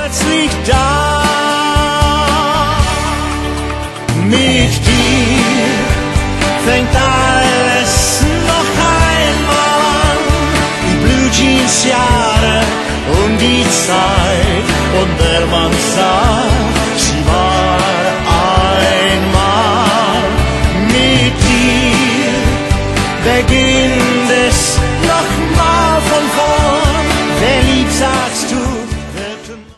plötzlich da. Mit dir fängt alles noch einmal an. Die Blue Jeans Jahre und die Zeit, von der man sagt, sie war einmal. Mit dir beginnt